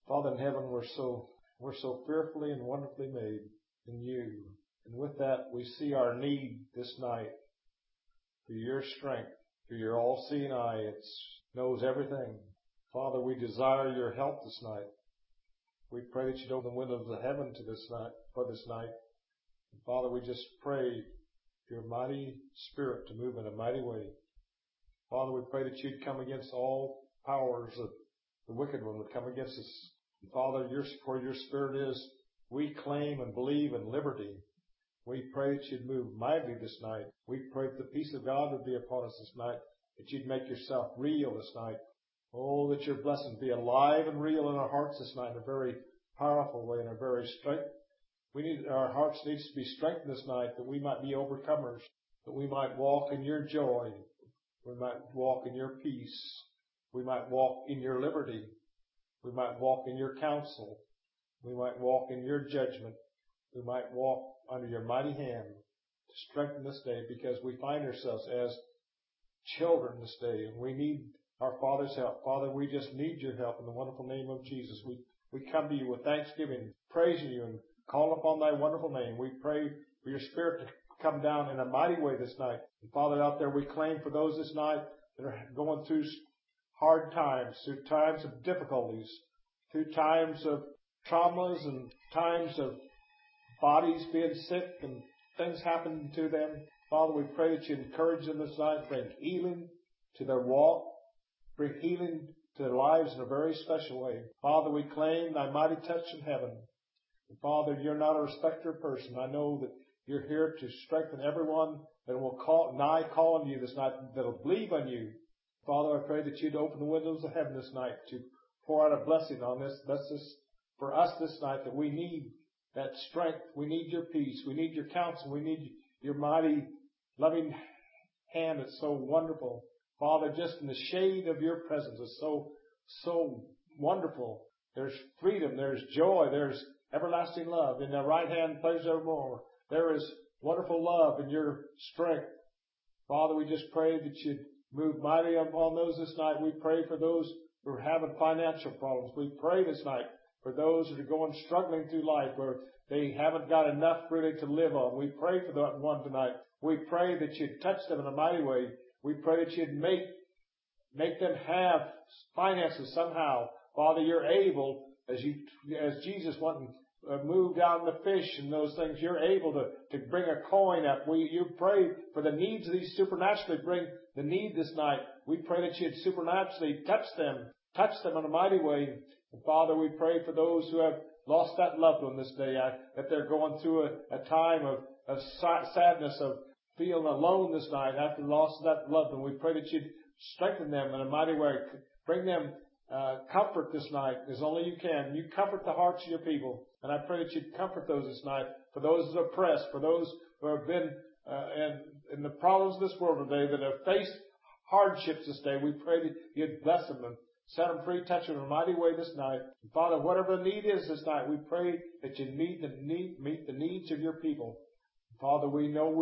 Father in heaven, we're so fearfully and wonderfully made in you. And with that, we see our need this night for your strength, for your all-seeing eye. It knows everything. Father, we desire your help this night. We pray that you'd open the windows of heaven for this night. And Father, we just pray for your mighty Spirit to move in a mighty way. Father, we pray that you'd come against all powers of the wicked one would come against us. And Father, where your Spirit is, we claim and believe in liberty. We pray that you'd move mightily this night. We pray that the peace of God would be upon us this night, that you'd make yourself real this night. Oh, that your blessings be alive and real in our hearts this night in a very powerful way, in a very strength. Our hearts needs to be strengthened this night that we might be overcomers, that we might walk in your joy, we might walk in your peace, we might walk in your liberty, we might walk in your counsel, we might walk in your judgment, we might walk under your mighty hand to strengthen this day, because we find ourselves as children this day and we need our Father's help. Father, we just need your help in the wonderful name of Jesus. We come to you with thanksgiving, praising you and call upon thy wonderful name. We pray for your Spirit to come down in a mighty way this night. And Father, out there we claim for those this night that are going through hard times, through times of difficulties, through times of traumas and times of bodies being sick and things happening to them. Father, we pray that you encourage them this night, bring healing to their walk, bring healing to their lives in a very special way. Father, we claim thy mighty touch in heaven. And Father, you're not a respecter of person. I know that you're here to strengthen everyone that will call on you this night, that will believe on you. Father, I pray that you'd open the windows of heaven this night to pour out a blessing on this. Bless us for us this night, that we need that strength. We need your peace. We need your counsel. We need your mighty, loving hand that's so wonderful. Father, just in the shade of your presence is so wonderful. There's freedom. There's joy. There's everlasting love. In the right hand pleasures evermore. There is wonderful love in your strength. Father, we just pray that you'd move mightily upon those this night. We pray for those who are having financial problems. We pray this night for those that are struggling through life where they haven't got enough really to live on. We pray for that one tonight. We pray that you'd touch them in a mighty way. We pray that you'd make them have finances somehow. Father, you're able, as Jesus went and moved down the fish and those things, you're able to bring a coin up. You pray for the needs of these supernaturally. Bring the need this night. We pray that you'd supernaturally touch them in a mighty way. And Father, we pray for those who have lost that loved one this day, that they're going through a time of sadness, of feeling alone this night after the loss of that loved one. We pray that you'd strengthen them in a mighty way. Bring them comfort this night as only you can. You comfort the hearts of your people. And I pray that you'd comfort those this night. For those that are oppressed, for those who have been in the problems of this world today, that have faced hardships this day, we pray that you'd bless them and set them free, touch them in a mighty way this night. And Father, whatever the need is this night, we pray that you meet the needs of your people. Father, we know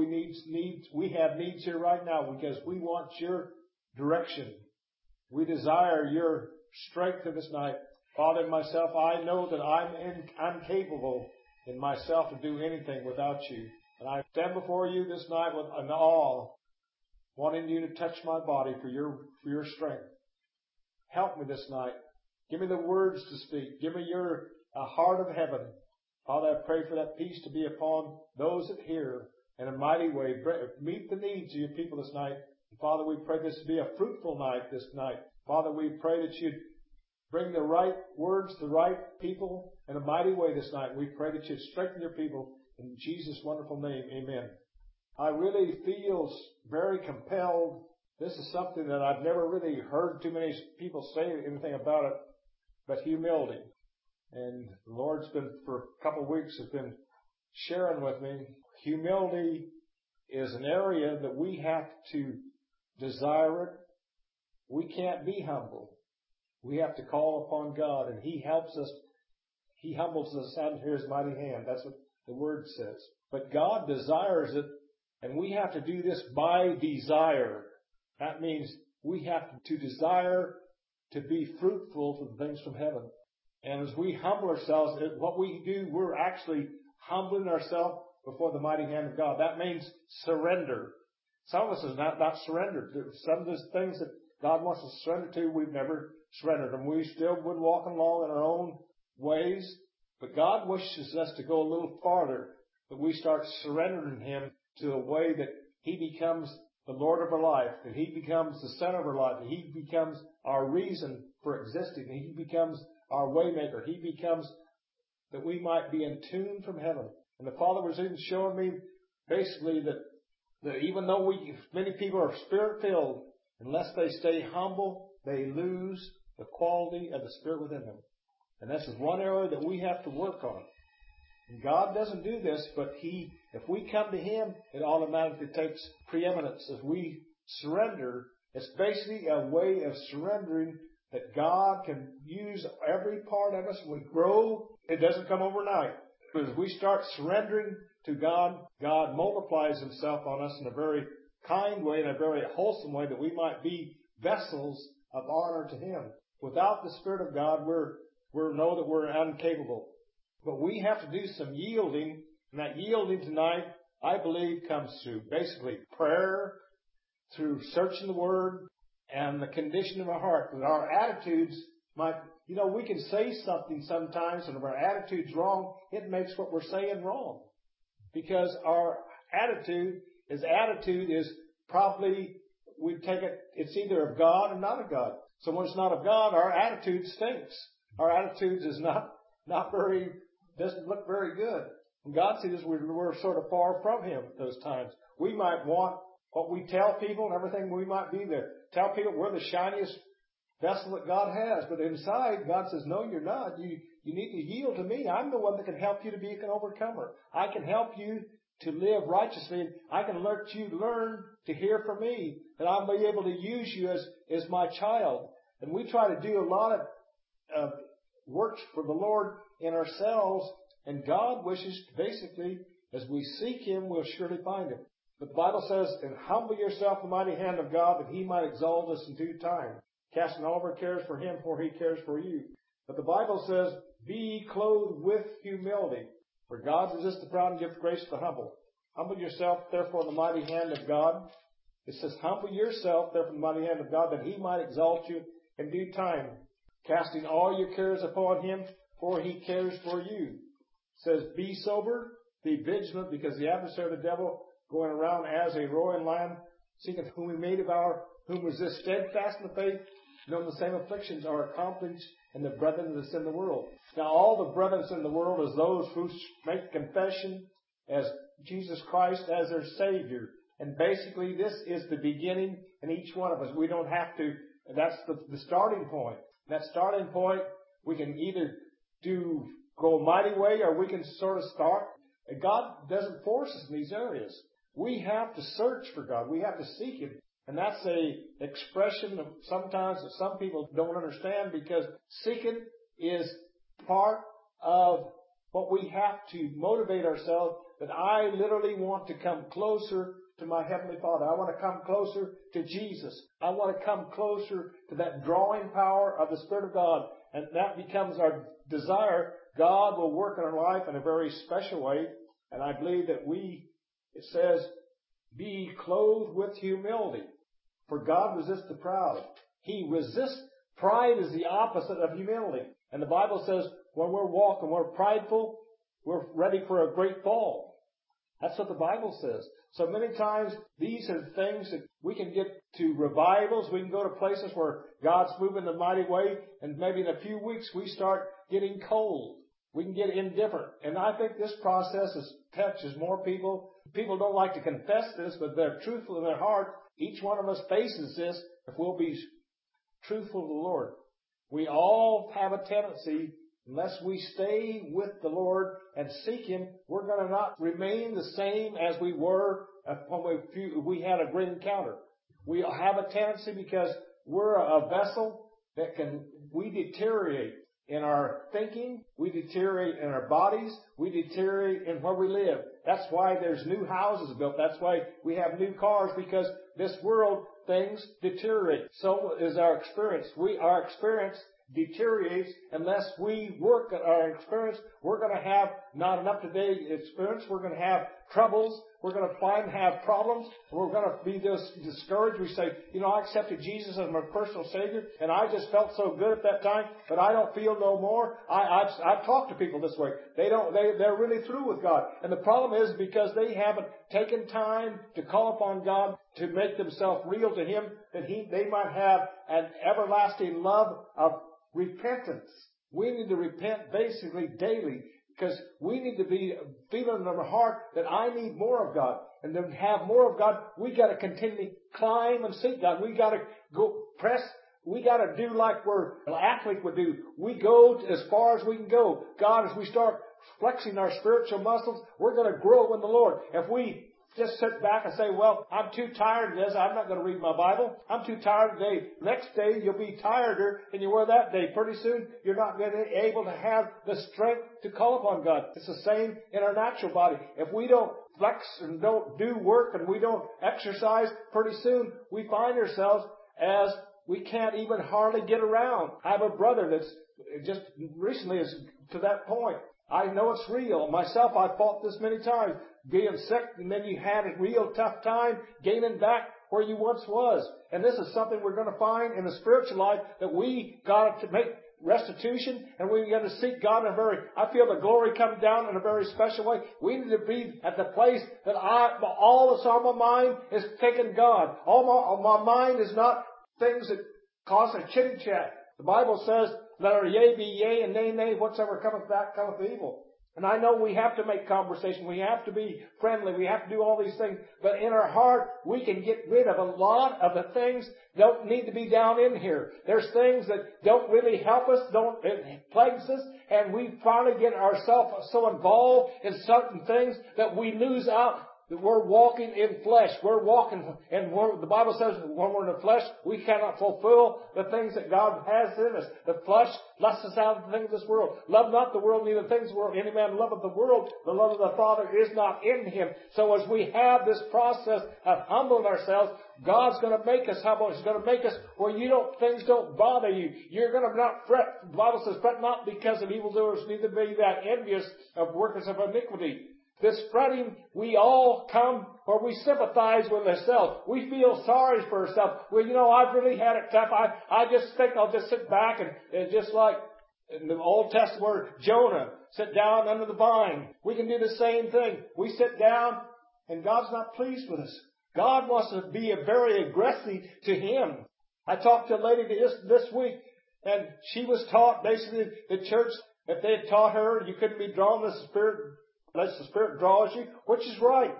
we have needs here right now because we want your direction. We desire your strength in this night. Father, and myself, I know that I'm capable in myself to do anything without you. And I stand before you this night with an awe, wanting you to touch my body for your strength. Help me this night. Give me the words to speak. Give me your heart of heaven. Father, I pray for that peace to be upon those that hear in a mighty way. Meet the needs of your people this night. And Father, we pray this to be a fruitful night this night. Father, we pray that you'd bring the right words to the right people in a mighty way this night. We pray that you'd strengthen your people in Jesus' wonderful name. Amen. I really feel very compelled. This is something that I've never really heard too many people say anything about it, but humility. And the Lord's been, for a couple of weeks, has been sharing with me. Humility is an area that we have to desire it. We can't be humble. We have to call upon God, and He helps us. He humbles us under His mighty hand. That's what the Word says. But God desires it, and we have to do this by desire. That means we have to desire to be fruitful for the things from heaven. And as we humble ourselves, what we do, we're actually humbling ourselves before the mighty hand of God. That means surrender. Some of us have not surrendered. Some of those things that God wants us to surrender to, we've never surrendered. And we still would walk along in our own ways. But God wishes us to go a little farther, that we start surrendering Him to a way that He becomes the Lord of our life, that He becomes the center of our life, that He becomes our reason for existing, that He becomes our waymaker. He becomes that we might be in tune from heaven. And the Father was even showing me basically that even though many people are Spirit-filled, unless they stay humble, they lose the quality of the Spirit within them. And this is one area that we have to work on. And God doesn't do this, but if we come to Him, it automatically takes preeminence. As we surrender, it's basically a way of surrendering that God can use every part of us. We grow. It doesn't come overnight. But as we start surrendering to God, God multiplies Himself on us in a very kind way, in a very wholesome way, that we might be vessels of honor to Him. Without the Spirit of God, we know that we're incapable. But we have to do some yielding, and that yielding tonight, I believe, comes through basically prayer, through searching the Word, and the condition of our heart. That our attitudes might, we can say something sometimes, and if our attitude's wrong, it makes what we're saying wrong. Because our attitude is probably, we take it, it's either of God or not of God. So when it's not of God, our attitude stinks. Our attitudes is doesn't look very good. And God sees we're sort of far from Him at those times. We might want what we tell people and everything, we might be there. Tell people we're the shiniest vessel that God has. But inside, God says, no, you're not. You need to yield to me. I'm the one that can help you to be an overcomer. I can help you to live righteously. I can let you learn to hear from me. That I'll be able to use you as my child. And we try to do a lot of works for the Lord in ourselves. And God wishes, basically, as we seek Him, we'll surely find Him. The Bible says, and humble yourself in the mighty hand of God, that He might exalt us in due time. Casting all of our cares for Him, for He cares for you. But the Bible says, be ye clothed with humility. For God resists the proud and gives grace to the humble. Humble yourself, therefore, in the mighty hand of God. It says, humble yourself, therefore, in the mighty hand of God, that He might exalt you in due time. Casting all your cares upon Him, for He cares for you. It says, be sober, be vigilant, because the adversary of the devil, going around as a roaring lion, seeking whom He may devour, whom resist steadfast in the faith, knowing the same afflictions are accomplished in the brethren that's in the world. Now all the brethren in the world is those who make confession as Jesus Christ as their Savior. And basically this is the beginning in each one of us. We don't have to, that's the starting point. That starting point, we can either go a mighty way, or we can sort of start. And God doesn't force us in these areas. We have to search for God. We have to seek Him. And that's a expression of sometimes that some people don't understand, because seeking is part of what we have to motivate ourselves, that I literally want to come closer to my Heavenly Father. I want to come closer to Jesus. I want to come closer to that drawing power of the Spirit of God. And that becomes our desire. God will work in our life in a very special way. And I believe that it says, be clothed with humility. For God resists the proud. He resists. Pride is the opposite of humility. And the Bible says when we're walking, we're prideful, we're ready for a great fall. That's what the Bible says. So many times these are things that we can get to revivals. We can go to places where God's moving in a mighty way, and maybe in a few weeks we start getting cold. We can get indifferent. And I think this process touches more people. People don't like to confess this, but they're truthful in their heart. Each one of us faces this if we'll be truthful to the Lord. We all have a tendency, unless we stay with the Lord and seek Him, we're going to not remain the same as we were when we had a great encounter. We have a tendency, because we're a vessel we deteriorate in our thinking, we deteriorate in our bodies, we deteriorate in where we live. That's why there's new houses built. That's why we have new cars, because this world, things deteriorate. So is our experience. Our experience deteriorates unless we work at our experience. We're going to have not an up-to-date experience. We're going to have troubles. We're going to have problems. We're going to be discouraged. We say, I accepted Jesus as my personal Savior, and I just felt so good at that time, but I don't feel no more. I've talked to people this way. They're really through with God. And the problem is because they haven't taken time to call upon God to make themselves real to Him, that they might have an everlasting love of repentance. We need to repent basically daily, because we need to be feeling in our heart that I need more of God. And to have more of God, we got to continually climb and seek God. We got to go press. We got to do like an athlete would do. We go as far as we can go. God, as we start flexing our spiritual muscles, we're going to grow in the Lord. If we just sit back and say, well, I'm too tired of this, I'm not going to read my Bible. I'm too tired today. Next day, you'll be tireder than you were that day. Pretty soon, you're not going to be able to have the strength to call upon God. It's the same in our natural body. If we don't flex and don't do work and we don't exercise, pretty soon we find ourselves as we can't even hardly get around. I have a brother that's just recently is to that point. I know it's real. Myself, I've fought this many times. Being sick, and then you had a real tough time gaining back where you once was. And this is something we're going to find in the spiritual life, that we got to make restitution, and we got to seek God in I feel the glory come down in a very special way. We need to be at the place that all that's on my mind is thinking God. All my mind is not things that cause a chitty chat. The Bible says, let our yea be yea and nay, nay, whatsoever cometh back cometh evil. And I know we have to make conversation. We have to be friendly. We have to do all these things. But in our heart, we can get rid of a lot of the things that don't need to be down in here. There's things that don't really help us, it plagues us, and we finally get ourselves so involved in certain things that we lose out. That we're walking in flesh. We're walking, and the Bible says when we're in the flesh, we cannot fulfill the things that God has in us. The flesh lusts us out of the things of this world. Love not the world, neither the things of the world. Any man loveth the world, the love of the Father is not in him. So as we have this process of humbling ourselves, God's going to make us humble. He's going to make us where things don't bother you. You're going to not fret. The Bible says, fret not because of evildoers, neither be that envious of workers of iniquity. This fretting, we all come where we sympathize with ourselves. We feel sorry for ourselves. Well, I've really had it tough. I just think I'll just sit back and just like in the Old Testament where Jonah, sit down under the vine. We can do the same thing. We sit down and God's not pleased with us. God wants to be very aggressive to Him. I talked to a lady this week, and she was taught basically the church, if they had taught her you couldn't be drawn to the Spirit, unless the Spirit draws you, which is right.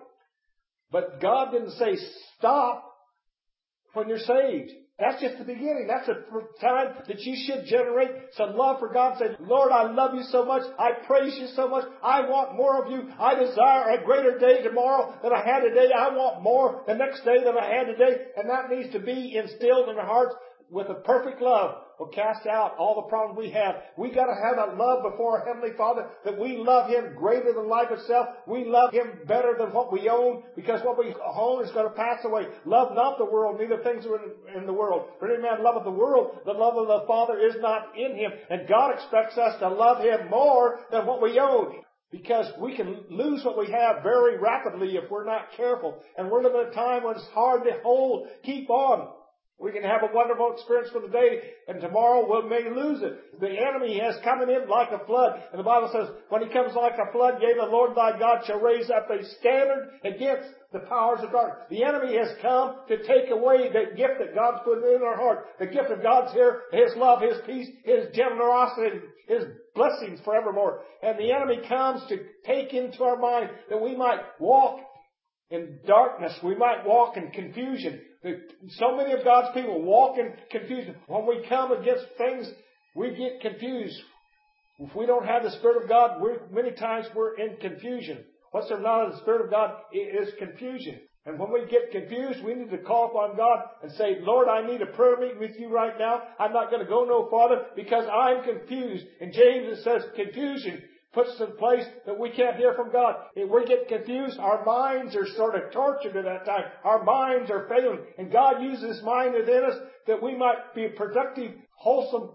But God didn't say stop when you're saved. That's just the beginning. That's the time that you should generate some love for God. Say, Lord, I love you so much. I praise you so much. I want more of you. I desire a greater day tomorrow than I had today. I want more the next day than I had today. And that needs to be instilled in our hearts with a perfect love. Will cast out all the problems we have. We got to have that love before our Heavenly Father, that we love Him greater than life itself. We love Him better than what we own, because what we own is going to pass away. Love not the world, neither things are in the world. For any man loveth the world, the love of the Father is not in him. And God expects us to love Him more than what we own. Because we can lose what we have very rapidly if we're not careful. And we're living in a time when it's hard to keep on. We can have a wonderful experience for the day, and tomorrow we may lose it. The enemy has come in like a flood. And the Bible says, when he comes like a flood, yea, the Lord thy God shall raise up a standard against the powers of darkness. The enemy has come to take away the gift that God's put in our heart. The gift of God's here, His love, His peace, His generosity, His blessings forevermore. And the enemy comes to take into our mind that we might walk in darkness. We might walk in confusion. So many of God's people walk in confusion. When we come against things, we get confused. If we don't have the Spirit of God, many times we're in confusion. What's there not of the Spirit of God is confusion. And when we get confused, we need to call upon God and say, Lord, I need a prayer meeting with you right now. I'm not going to go no farther because I'm confused. In James it says confusion puts us in a place that we can't hear from God. If we get confused, our minds are sort of tortured at that time. Our minds are failing. And God uses His mind within us that we might be productive, wholesome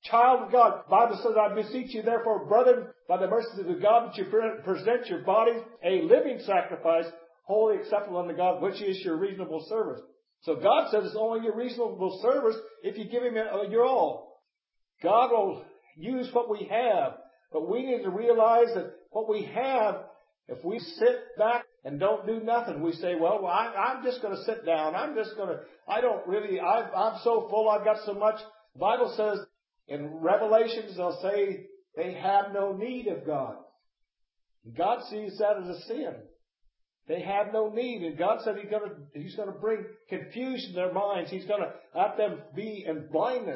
child of God. The Bible says, I beseech you therefore, brethren, by the mercies of God, that you present your bodies a living sacrifice, wholly acceptable unto God, which is your reasonable service. So God says it's only your reasonable service if you give Him your all. God will use what we have, but we need to realize that what we have, if we sit back and don't do nothing, we say, well, I'm just going to sit down. I'm so full, I've got so much. The Bible says in Revelations, they'll say they have no need of God. God sees that as a sin. They have no need. And God said He's going to bring confusion in their minds. He's going to let them be in blindness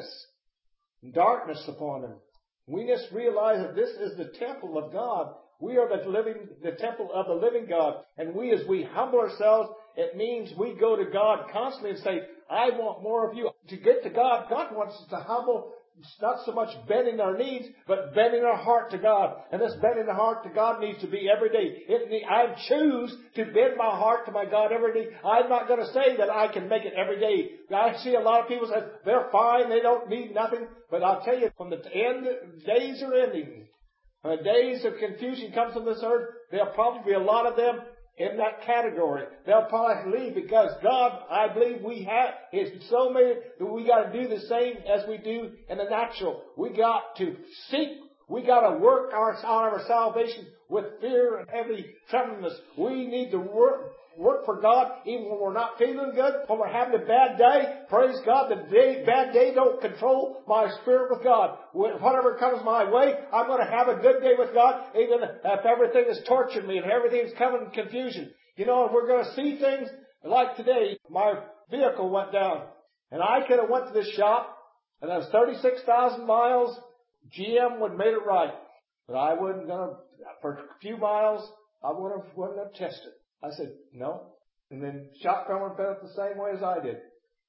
and darkness upon them. We just realize that this is the temple of God. We are the temple of the living God. And as we humble ourselves, it means we go to God constantly and say, I want more of you. To get to God, God wants us to humble, not so much bending our knees, but bending our heart to God. And this bending the heart to God needs to be every day. I choose to bend my heart to my God every day. I'm not going to say that I can make it every day. I see a lot of people say they're fine, they don't need nothing. But I'll tell you, when the days are ending, when the days of confusion comes on this earth, there'll probably be a lot of them in that category. They'll probably leave because God, I believe it's so many that we got to do the same as we do in the natural. We got to seek. We got to work on our salvation with fear and heavy tremblingness. We need to work for God even when we're not feeling good, when we're having a bad day. Praise God, bad day don't control my spirit with God. Whatever comes my way, I'm going to have a good day with God, even if everything is torturing me and everything's coming in confusion. You know, we're going to see things like today. My vehicle went down, and I could have went to the shop, and that was 36,000 miles. GM would have made it right, but I wasn't going to. For a few miles, I wouldn't have tested. I said, no. And then shop drummer felt the same way as I did.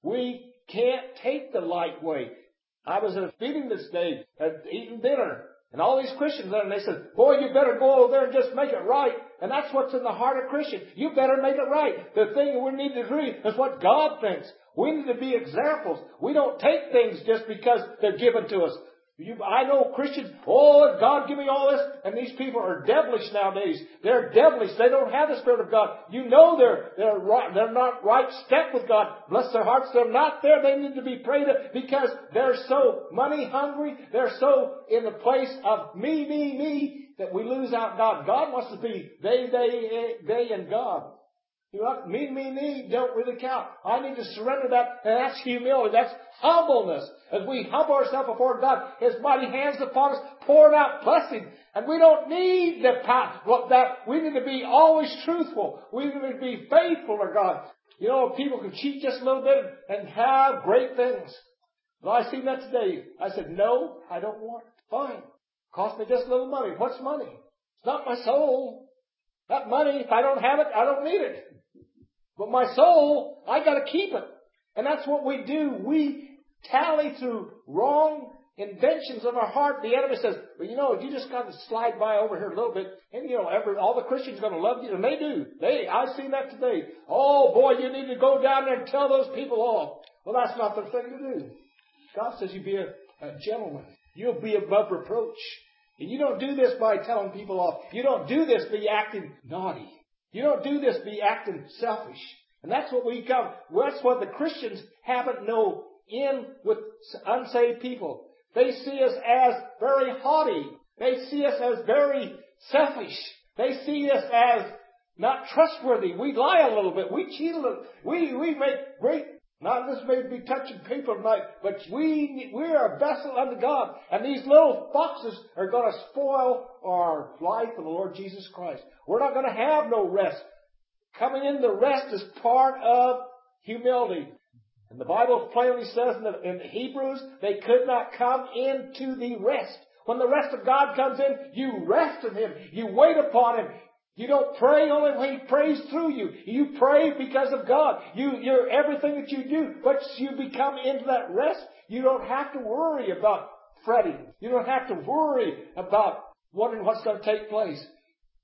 We can't take the light way. I was at a meeting this day, eating dinner, and all these Christians there, and they said, boy, you better go over there and just make it right. And that's what's in the heart of Christians. You better make it right. The thing we need to agree is what God thinks. We need to be examples. We don't take things just because they're given to us. I know Christians, God give me all this, and these people are devilish nowadays. They're devilish. They don't have the Spirit of God. You know they're not right step with God. Bless their hearts. They're not there. They need to be prayed at because they're so money hungry. They're so in the place of me, that we lose out God. God wants to be they, and God. You know, me, don't really count. I need to surrender that, and that's humility. That's humbleness. As we humble ourselves before God, His mighty hands upon us, pouring out blessing. And we don't need that. We need to be always truthful. We need to be faithful to God. You know, people can cheat just a little bit and have great things. Well, I seen that today. I said, no, I don't want it. Fine. Cost me just a little money. What's money? It's not my soul. That money, if I don't have it, I don't need it. But my soul, I got to keep it. And that's what we do. We tally through wrong inventions of our heart. The enemy says, well, you know, you just got to slide by over here a little bit, and you know, all the Christians are going to love you, and they do. I've seen that today. Oh boy, you need to go down there and tell those people off. Well, that's not the thing to do. God says you be a gentleman. You'll be above reproach. And you don't do this by telling people off. You don't do this by acting naughty. You don't do this be acting selfish. And that's what that's what the Christians haven't known in with unsaved people. They see us as very haughty. They see us as very selfish. They see us as not trustworthy. We lie a little bit. We cheat a little. We make great. Now this may be touching paper tonight, but we are a vessel unto God. And these little foxes are going to spoil our life in the Lord Jesus Christ. We're not going to have no rest. Coming in the rest is part of humility. And the Bible plainly says in Hebrews, they could not come into the rest. When the rest of God comes in, you rest in Him. You wait upon Him. You don't pray only when He prays through you. You pray because of God. You're everything that you do. Once you become into that rest, you don't have to worry about fretting. You don't have to worry about wondering what's going to take place.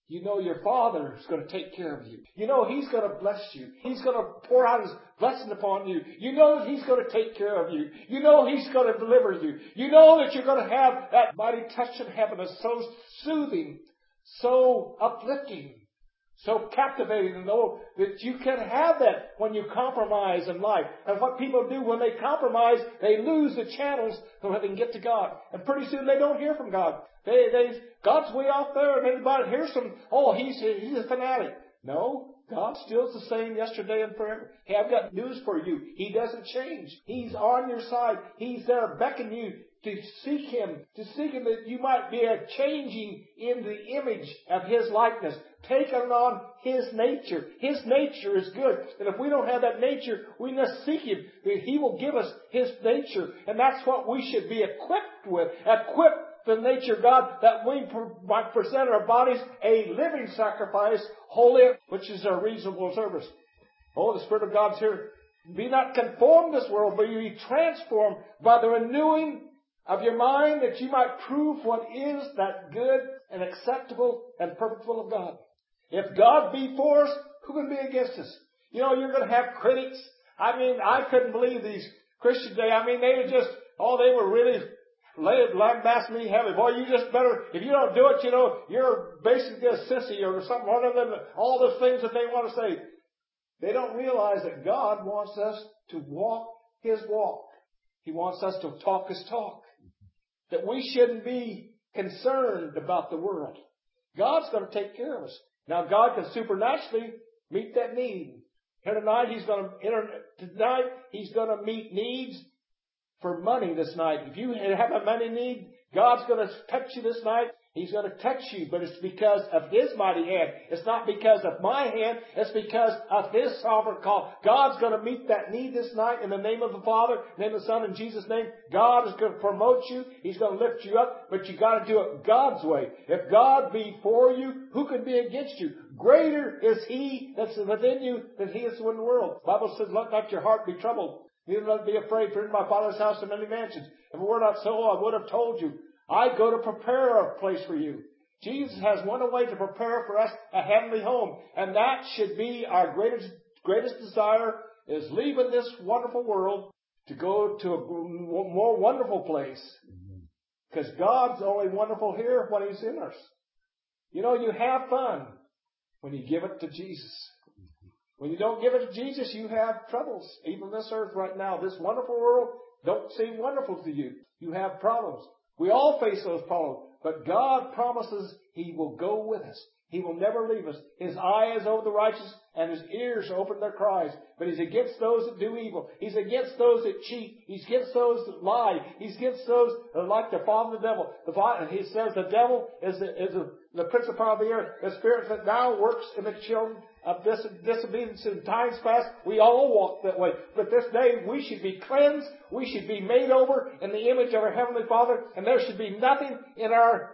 You know your Father is going to take care of you. You know He's going to bless you. He's going to pour out His blessing upon you. You know that He's going to take care of you. You know He's going to deliver you. You know that you're going to have that mighty touch of heaven that's so soothing, so uplifting, so captivating, and know that you can have that when you compromise in life. And what people do when they compromise, they lose the channels so that they can get to God. And pretty soon they don't hear from God. God's way off there, and everybody hears from, he's a fanatic. No, God still's the same yesterday and forever. Hey, I've got news for you. He doesn't change. He's on your side. He's there beckoning you to seek Him that you might be a changing in the image of His likeness, taking on His nature. His nature is good. And if we don't have that nature, we must seek Him. He will give us His nature. And that's what we should be equipped with. Equipped the nature of God, that we might present our bodies a living sacrifice, holy, which is our reasonable service. The Spirit of God's here. Be not conformed to this world, but be transformed by the renewing of your mind, that you might prove what is that good and acceptable and perfect will of God. If God be for us, who can be against us? You're going to have critics. I couldn't believe these Christians today. They were just, they were really lambasting me heavy. Boy, you just better, if you don't do it, you're basically a sissy or something other than all the things that they want to say. They don't realize that God wants us to walk His walk. He wants us to talk His talk. That we shouldn't be concerned about the world. God's going to take care of us. Now, God can supernaturally meet that need. Here tonight, He's going to meet needs for money this night. If you have a money need, God's going to touch you this night. He's going to touch you, but it's because of His mighty hand. It's not because of my hand. It's because of His sovereign call. God's going to meet that need this night in the name of the Father, in the name of the Son, in Jesus' name. God is going to promote you. He's going to lift you up, but you got to do it God's way. If God be for you, who can be against you? Greater is He that's within you than he is in the world. The Bible says, let not your heart be troubled. Neither let it be afraid, for in my Father's house are many mansions. If it were not so, I would have told you. I go to prepare a place for you. Jesus has one way to prepare for us a heavenly home. And that should be our greatest desire, is leaving this wonderful world to go to a more wonderful place. Because God's only wonderful here when He's in us. You have fun when you give it to Jesus. When you don't give it to Jesus, you have troubles. Even this earth right now, this wonderful world don't seem wonderful to you. You have problems. We all face those problems. But God promises He will go with us. He will never leave us. His eye is over the righteous, and His ears open their cries. But He's against those that do evil. He's against those that cheat. He's against those that lie. He's against those that like to follow the devil. He says the devil is the prince of power of the air, the spirit that now works in the children of disobedience in times past. We all walk that way. But this day we should be cleansed. We should be made over in the image of our Heavenly Father. And there should be nothing in our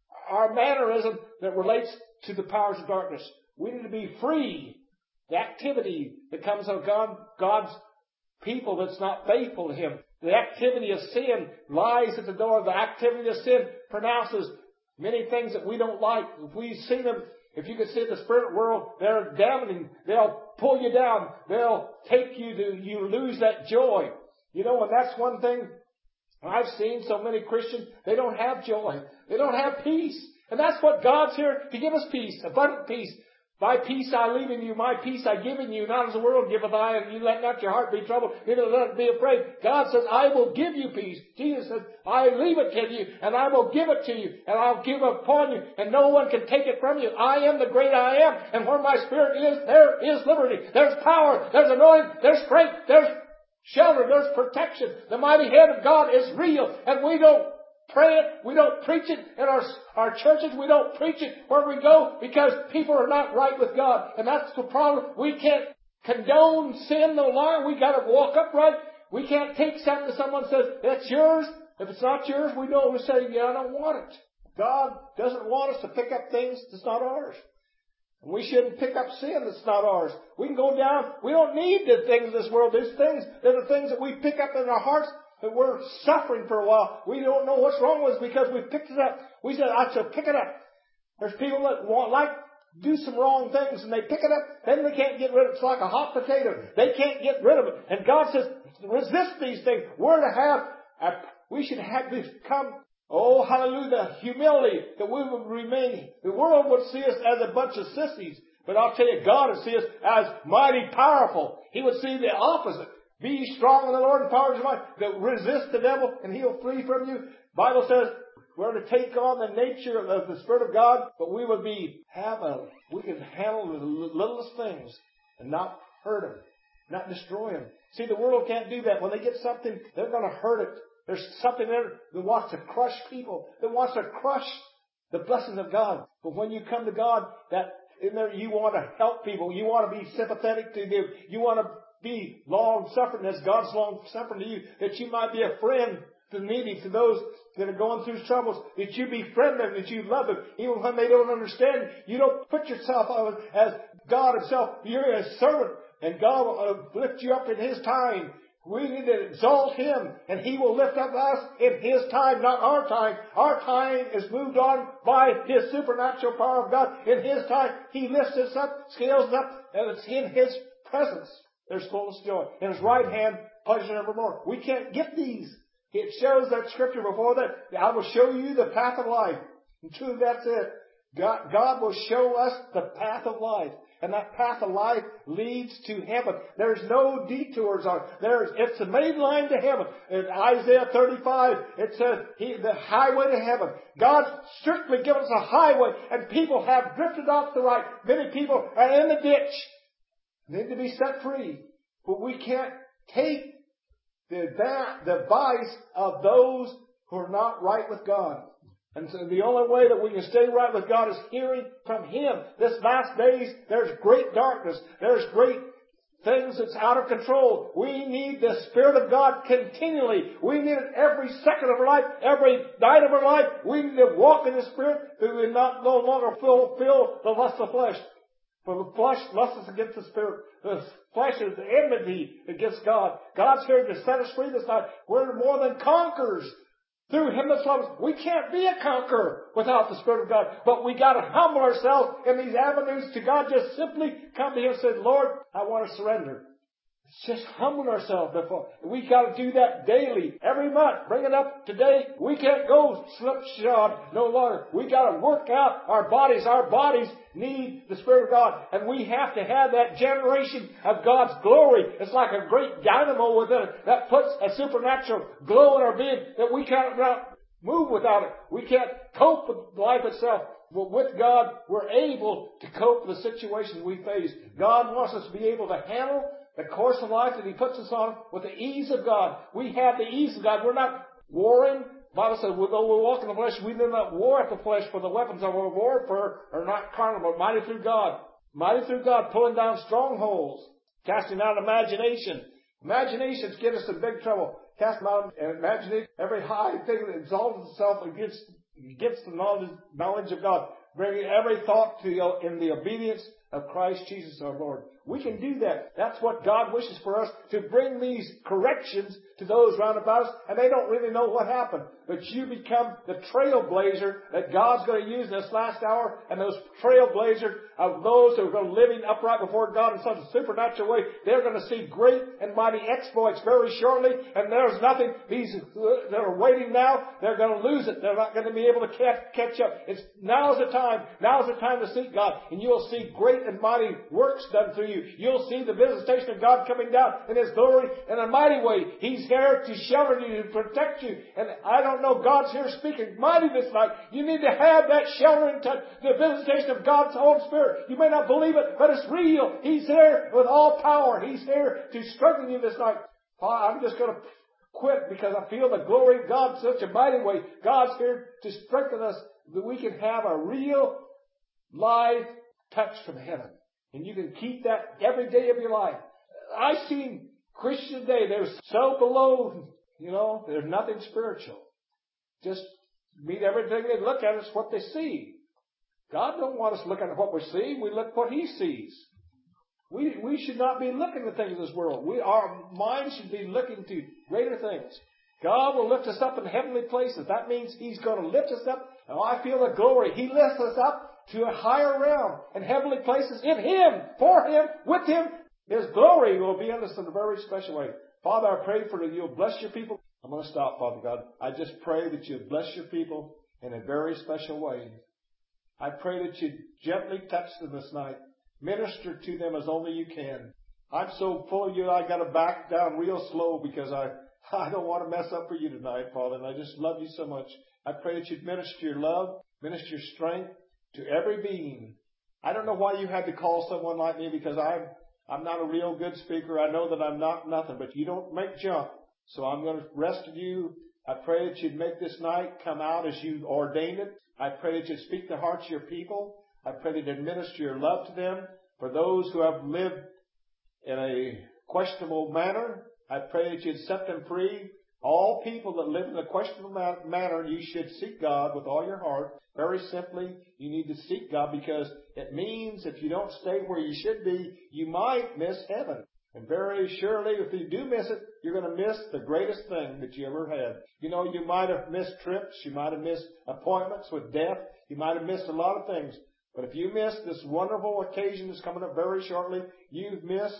mannerism that relates to the powers of darkness. We need to be free. The activity that comes of God's people that's not faithful to Him. The activity of sin lies at the door. The activity of sin pronounces many things that we don't like. If we see them, if you can see the spirit world, they're damning. They'll pull you down. They'll take you to, you lose that joy. And that's one thing I've seen so many Christians, they don't have joy. They don't have peace. And that's what God's here to give us peace, abundant peace. My peace I leave in you, my peace I give in you, not as the world giveth I, and you let not your heart be troubled, neither let it be afraid. God says, I will give you peace. Jesus says, I leave it to you, and I will give it to you, and I'll give upon you, and no one can take it from you. I am the great I am, and where my Spirit is, there is liberty. There's power, there's anointing, there's strength, there's shelter, there's protection. The mighty hand of God is real, and we don't pray it. We don't preach it in our churches. We don't preach it where we go because people are not right with God. And that's the problem. We can't condone sin no longer. We got to walk upright. We can't take something that someone says, that's yours. If it's not yours, we say, yeah, I don't want it. God doesn't want us to pick up things that's not ours. And we shouldn't pick up sin that's not ours. We can go down. We don't need the things of this world. These things, they're the things that we pick up in our hearts. That we're suffering for a while. We don't know what's wrong with us because we picked it up. We said, I shall pick it up. There's people that like do some wrong things and they pick it up, then they can't get rid of it. It's like a hot potato. They can't get rid of it. And God says, resist these things. We should have become, oh hallelujah, humility, that we would remain. The world would see us as a bunch of sissies. But I'll tell you, God would see us as mighty powerful. He would see the opposite. Be ye strong in the Lord and power of His might. That resist the devil and he'll flee from you. Bible says we're to take on the nature of the Spirit of God, but we would we can handle the littlest things and not hurt them, not destroy them. See, the world can't do that. When they get something, they're going to hurt it. There's something there that wants to crush people, that wants to crush the blessings of God. But when you come to God, that in there you want to help people. You want to be sympathetic to them. You want to be long-suffering as God's long-suffering to you, that you might be a friend to the needy, to those that are going through troubles, that you befriend them, that you love them, even when they don't understand. You don't put yourself out as God Himself. You're a servant, and God will lift you up in His time. We need to exalt Him, and He will lift up us in His time, not our time. Our time is moved on by His supernatural power of God. In His time, He lifts us up, scales us up, and it's in His presence there's fullness of joy. In His right hand, pleasure evermore. We can't get these. It shows that scripture before that. I will show you the path of life. And truly, that's it. God will show us the path of life. And that path of life leads to heaven. There's no detours on it. It's the main line to heaven. In Isaiah 35, it says, the highway to heaven. God's strictly given us a highway, and people have drifted off the right. Many people are in the ditch. They need to be set free. But we can't take the advice of those who are not right with God. And so the only way that we can stay right with God is hearing from Him. This last days, there's great darkness. There's great things that's out of control. We need the Spirit of God continually. We need it every second of our life, every night of our life. We need to walk in the Spirit that we no longer fulfill the lust of the flesh. For the flesh lusts against the Spirit. The flesh is the enmity against God. God's here to set us free this night. We're more than conquerors through Him that loves us. We can't be a conqueror without the Spirit of God. But we got to humble ourselves in these avenues to God. Just simply come to Him and say, Lord, I want to surrender. Just humble ourselves before. We got to do that daily, every month. Bring it up today. We can't go slipshod no longer. We got to work out our bodies. Our bodies need the Spirit of God. And we have to have that generation of God's glory. It's like a great dynamo within it that puts a supernatural glow in our being that we can't move without it. We can't cope with life itself. But with God, we're able to cope with the situations we face. God wants us to be able to handle the course of life that He puts us on with the ease of God. We have the ease of God. We're not warring. The Bible says, though we walk in the flesh, we do not war at the flesh, for the weapons of our warfare are not carnal, but mighty through God. Mighty through God, pulling down strongholds, casting out imagination. Imaginations get us in big trouble. Cast out imagination, every high thing that exalts itself against the knowledge of God. Bringing every thought in the obedience of Christ Jesus our Lord. We can do that. That's what God wishes for us, to bring these corrections to those round about us, and they don't really know what happened. But you become the trailblazer that God's going to use in this last hour, and those trailblazers of those who are going to living upright before God in such a supernatural way, they're going to see great and mighty exploits very shortly, and there's nothing. These that are waiting now, they're going to lose it. They're not going to be able to catch up. Now's the time. Now's the time to seek God, and you'll see great and mighty works done through you. You'll see the visitation of God coming down in His glory in a mighty way. He's here to shelter you, to protect you. And I don't know, God's here speaking mighty this night. You need to have that sheltering touch, the visitation of God's Holy Spirit. You may not believe it, but it's real. He's here with all power. He's here to strengthen you this night. I'm just going to quit because I feel the glory of God in such a mighty way. God's here to strengthen us that we can have a real, live touch from heaven. And you can keep that every day of your life. I've seen Christians today, they're so below, there's nothing spiritual. Just meet everything they look at is what they see. God don't want us looking at what we see. We look at what He sees. We should not be looking at things of this world. Our minds should be looking to greater things. God will lift us up in heavenly places. That means He's going to lift us up And I feel the glory. He lifts us up to a higher realm and heavenly places in Him, for Him, with Him. His glory will be in us in a very special way. Father, I pray for you'll bless your people. I'm going to stop, Father God. I just pray that you'll bless your people in a very special way. I pray that you gently touch them this night. Minister to them as only you can. I'm so full of you, I got to back down real slow because I don't want to mess up for you tonight, Father, and I just love you so much. I pray that you'd minister your love, minister your strength to every being. I don't know why you had to call someone like me because I'm not a real good speaker. I know that I'm not nothing, but you don't make junk. So I'm going to rest of you. I pray that you'd make this night come out as you ordained it. I pray that you'd speak the hearts of your people. I pray that you'd minister your love to them. For those who have lived in a questionable manner, I pray that you'd set them free. All people that live in a questionable manner, you should seek God with all your heart. Very simply, you need to seek God because it means if you don't stay where you should be, you might miss heaven. And very surely, if you do miss it, you're going to miss the greatest thing that you ever had. You know, you might have missed trips. You might have missed appointments with death. You might have missed a lot of things. But if you miss this wonderful occasion that's coming up very shortly, you've missed.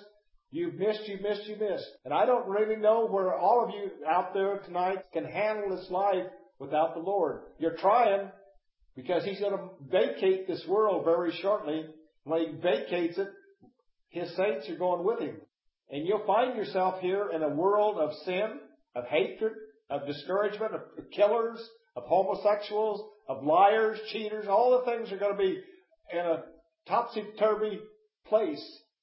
And I don't really know where all of you out there tonight can handle this life without the Lord. You're trying because He's going to vacate this world very shortly. When He vacates it, His saints are going with Him. And you'll find yourself here in a world of sin, of hatred, of discouragement, of killers, of homosexuals, of liars, cheaters. All the things are going to be in a topsy-turvy place.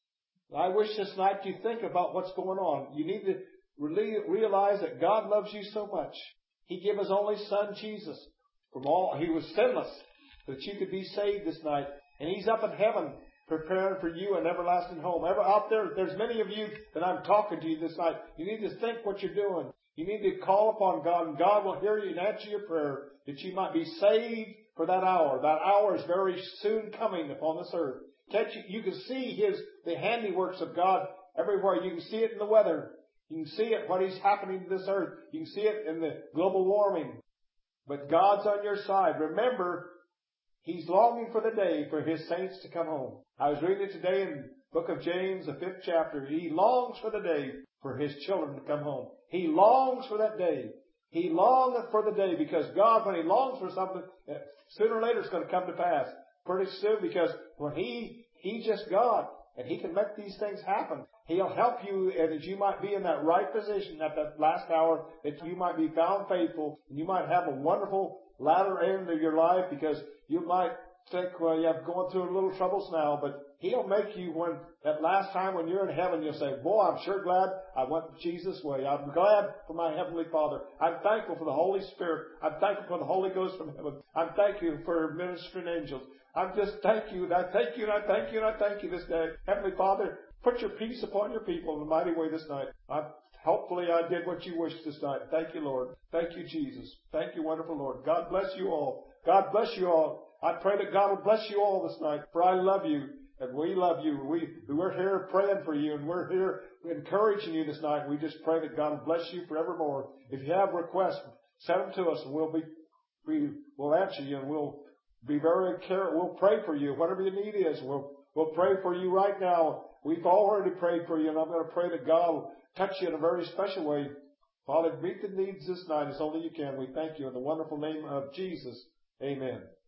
I wish this night you think about what's going on. You need to realize that God loves you so much. He gave His only Son, Jesus. He was sinless, so that you could be saved this night. And He's up in heaven, preparing for you an everlasting home. Out there's many of you that I'm talking to you this night. You need to think what you're doing. You need to call upon God, and God will hear you and answer your prayer, that you might be saved for that hour. That hour is very soon coming upon this earth. You can see the handiworks of God everywhere. You can see it in the weather. You can see it, what is happening to this earth. You can see it in the global warming. But God's on your side. Remember, He's longing for the day for His saints to come home. I was reading it today in the book of James, the 5th chapter. He longs for the day for His children to come home. He longs for that day. He longeth for the day because God, when He longs for something, sooner or later it's going to come to pass. Pretty soon, because when He's just God, and He can make these things happen. He'll help you, and that you might be in that right position at that last hour, that you might be found faithful, and you might have a wonderful latter end of your life, because you might think, well, you're going through a little troubles now, but He'll make you, when that last time when you're in heaven, you'll say, boy, I'm sure glad I went Jesus' way. I'm glad for my Heavenly Father. I'm thankful for the Holy Spirit. I'm thankful for the Holy Ghost from heaven. I'm thankful for ministering angels. I'm just thank you, and I thank you, and I thank you, and I thank you this day. Heavenly Father, put your peace upon your people in a mighty way this night. Hopefully I did what you wished this night. Thank you, Lord. Thank you, Jesus. Thank you, wonderful Lord. God bless you all. God bless you all. I pray that God will bless you all this night, for I love you, and we love you. We're here praying for you, and we're here encouraging you this night. We just pray that God will bless you forevermore. If you have requests, send them to us, and we'll answer you, and we'll be very careful. We'll pray for you. Whatever your need is, we'll pray for you right now. We've already prayed for you, and I'm going to pray that God will touch you in a very special way. Father, meet the needs this night as only you can. We thank you in the wonderful name of Jesus. Amen.